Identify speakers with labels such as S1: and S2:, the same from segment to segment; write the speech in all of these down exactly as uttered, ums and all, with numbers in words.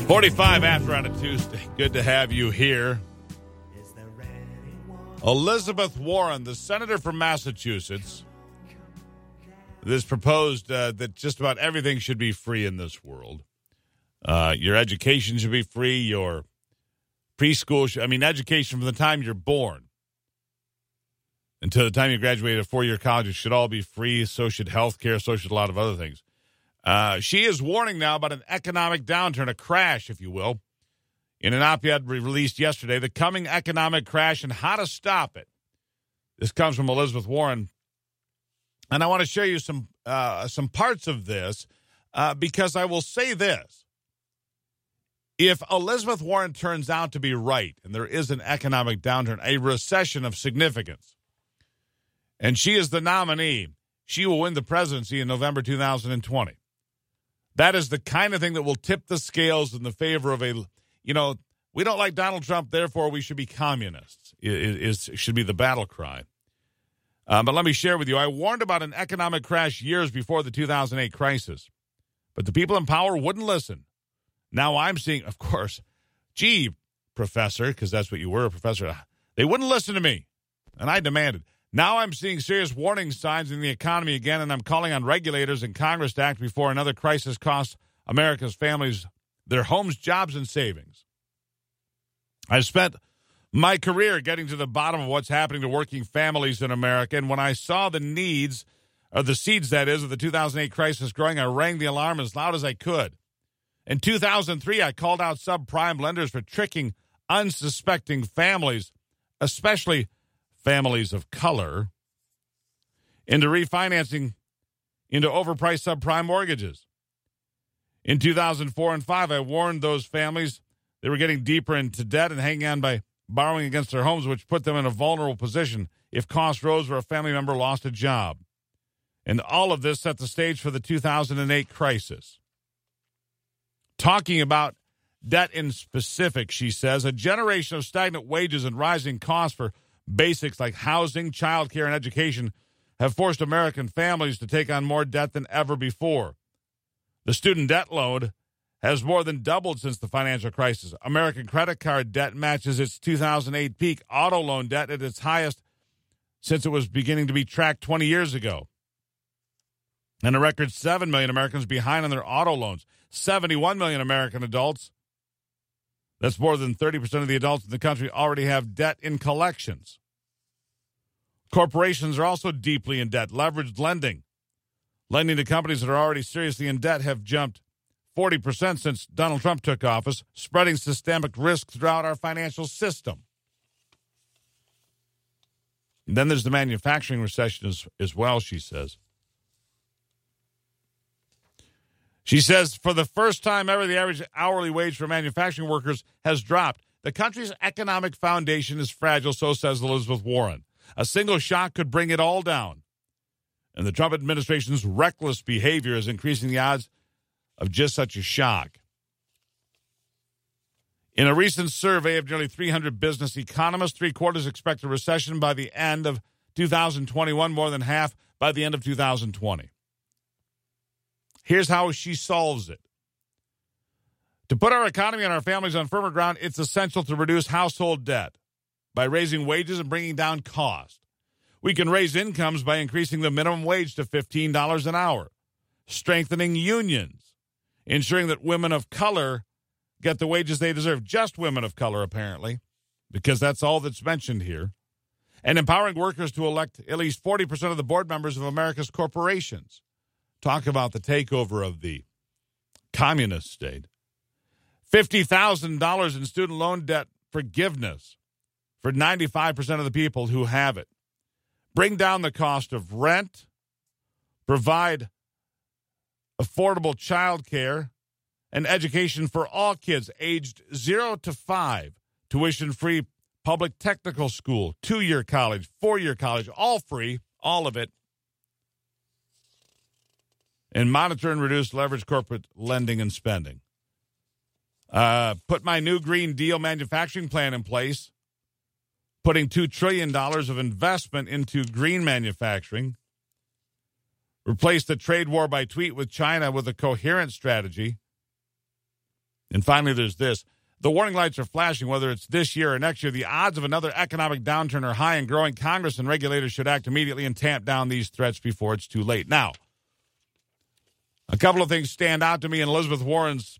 S1: forty-five after on a Tuesday. Good to have you here. Elizabeth Warren, the senator from Massachusetts, has proposed uh, that just about everything should be free in this world. Uh, your education should be free. Your preschool, should, I mean, education from the time you're born until the time you graduate a four-year college, it should all be free. So should health care. So should a lot of other things. Uh, she is warning now about an economic downturn, a crash, if you will, in an op-ed released yesterday, the coming economic crash and how to stop it. This comes from Elizabeth Warren. And I want to show you some uh, some parts of this uh, because I will say this. If Elizabeth Warren turns out to be right and there is an economic downturn, a recession of significance, and she is the nominee, she will win the presidency in November two thousand twenty. That is the kind of thing that will tip the scales in the favor of a, you know, we don't like Donald Trump, therefore we should be communists, is, is should be the battle cry. Um, but let me share with you, I warned about an economic crash years before the two thousand eight crisis, but the people in power wouldn't listen. Now I'm seeing, of course, gee, professor, because that's what you were, a professor, they wouldn't listen to me, and I demanded. Now I'm seeing serious warning signs in the economy again, and I'm calling on regulators and Congress to act before another crisis costs America's families their homes, jobs, and savings. I've spent my career getting to the bottom of what's happening to working families in America, and when I saw the needs, or the seeds, that is, of the two thousand eight crisis growing, I rang the alarm as loud as I could. In two thousand three, I called out subprime lenders for tricking unsuspecting families, especially families of color, into refinancing into overpriced subprime mortgages. In two thousand four and five, I warned those families they were getting deeper into debt and hanging on by borrowing against their homes, which put them in a vulnerable position if costs rose or a family member lost a job. And all of this set the stage for the two thousand eight crisis. Talking about debt in specific, she says, a generation of stagnant wages and rising costs for basics like housing, childcare, and education have forced American families to take on more debt than ever before. The student debt load has more than doubled since the financial crisis. American credit card debt matches its two thousand eight peak. Auto loan debt at its highest since it was beginning to be tracked twenty years ago. And a record seven million Americans behind on their auto loans. seventy-one million American adults, that's more than thirty percent of the adults in the country, already have debt in collections. Corporations are also deeply in debt. Leveraged lending. Lending to companies that are already seriously in debt have jumped forty percent since Donald Trump took office, spreading systemic risk throughout our financial system. And then there's the manufacturing recession as, as well, she says. She says, for the first time ever, the average hourly wage for manufacturing workers has dropped. The country's economic foundation is fragile, so says Elizabeth Warren. A single shock could bring it all down. And the Trump administration's reckless behavior is increasing the odds of just such a shock. In a recent survey of nearly three hundred business economists, three-quarters expect a recession by the end of two thousand twenty-one, more than half by the end of two thousand twenty. Here's how she solves it. To put our economy and our families on firmer ground, it's essential to reduce household debt by raising wages and bringing down cost. We can raise incomes by increasing the minimum wage to fifteen dollars an hour, strengthening unions, ensuring that women of color get the wages they deserve, just women of color apparently, because that's all that's mentioned here, and empowering workers to elect at least forty percent of the board members of America's corporations. Talk about the takeover of the communist state. fifty thousand dollars in student loan debt forgiveness for ninety-five percent of the people who have it. Bring down the cost of rent. Provide affordable child care and education for all kids aged zero to five. Tuition-free public technical school, two-year college, four-year college, all free, all of it. And monitor and reduce leverage corporate lending and spending. Uh, put my new Green Deal manufacturing plan in place, putting two trillion dollars of investment into green manufacturing. Replace the trade war by tweet with China with a coherent strategy. And finally, there's this. The warning lights are flashing, whether it's this year or next year. The odds of another economic downturn are high and growing. Congress and regulators should act immediately and tamp down these threats before it's too late. Now, a couple of things stand out to me in Elizabeth Warren's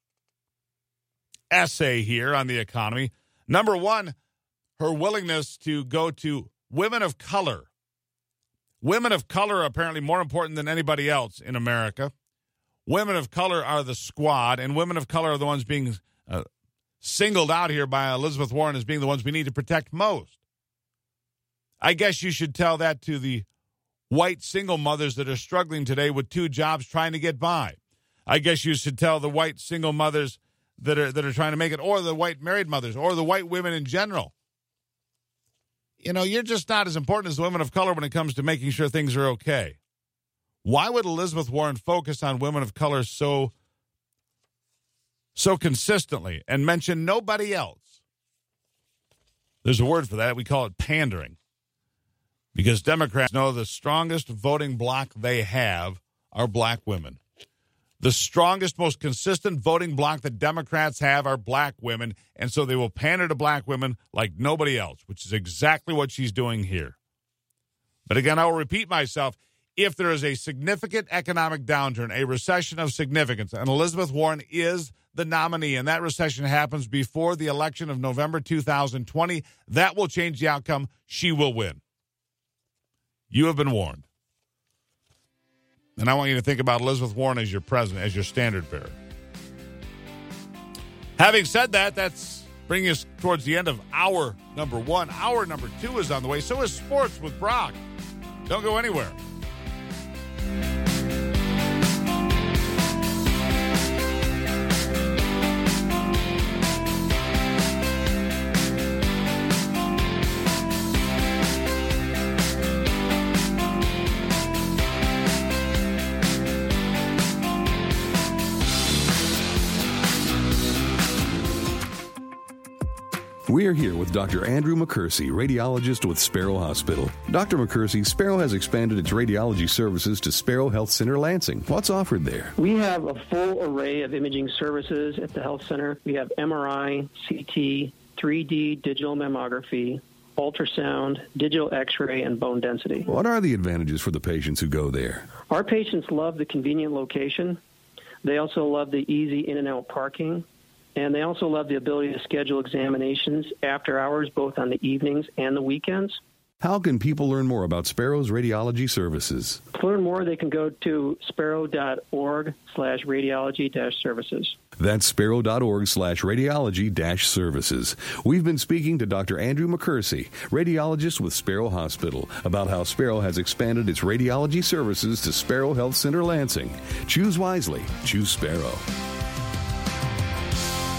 S1: essay here on the economy. Number one, her willingness to go to women of color. Women of color are apparently more important than anybody else in America. Women of color are the squad, and women of color are the ones being uh, singled out here by Elizabeth Warren as being the ones we need to protect most. I guess you should tell that to the white single mothers that are struggling today with two jobs trying to get by. I guess you should tell the white single mothers that are that are trying to make it, or the white married mothers, or the white women in general. You know, you're just not as important as the women of color when it comes to making sure things are okay. Why would Elizabeth Warren focus on women of color so so consistently and mention nobody else? There's a word for that. We call it pandering. Because Democrats know the strongest voting bloc they have are black women. The strongest, most consistent voting bloc that Democrats have are black women, and so they will pander to black women like nobody else, which is exactly what she's doing here. But again, I will repeat myself. If there is a significant economic downturn, a recession of significance, and Elizabeth Warren is the nominee, and that recession happens before the election of November two thousand twenty, that will change the outcome. She will win. You have been warned. And I want you to think about Elizabeth Warren as your president, as your standard bearer. Having said that, that's bringing us towards the end of hour number one. Hour number two is on the way. So is sports with Brock. Don't go anywhere.
S2: We are here with Doctor Andrew McCursey, radiologist with Sparrow Hospital. Doctor McCursey, Sparrow has expanded its radiology services to Sparrow Health Center Lansing. What's offered there?
S3: We have a full array of imaging services at the health center. We have M R I, C T, three D digital mammography, ultrasound, digital x-ray, and bone density.
S2: What are the advantages for the patients who go there?
S3: Our patients love the convenient location. They also love the easy in and out parking. And they also love the ability to schedule examinations after hours, both on the evenings and the weekends.
S2: How can people learn more about Sparrow's radiology services?
S3: To learn more, they can go to sparrow.org slash radiology dash services.
S2: That's sparrow.org slash radiology dash services. We've been speaking to Doctor Andrew McCursey, radiologist with Sparrow Hospital, about how Sparrow has expanded its radiology services to Sparrow Health Center Lansing. Choose wisely. Choose Sparrow.